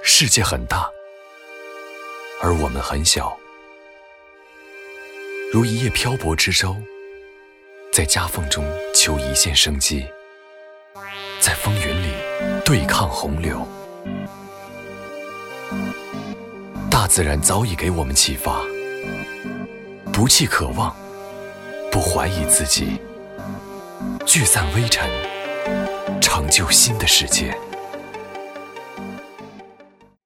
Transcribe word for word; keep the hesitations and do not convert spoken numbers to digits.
世界很大，而我们很小，如一叶漂泊之舟，在夹缝中求一线生机，在风云里对抗洪流。大自然早已给我们启发，不弃渴望，不怀疑自己，聚散微尘，成就新的世界。